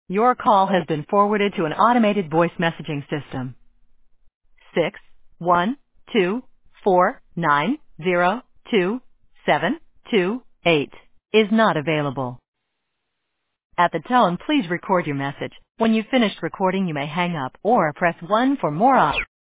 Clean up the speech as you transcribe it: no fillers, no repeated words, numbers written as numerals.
Your call has been forwarded to an automated voice messaging system. 61249027228 is not available. At the tone, please record your message. When you've finished recording, you may hang up or press 1 for more options.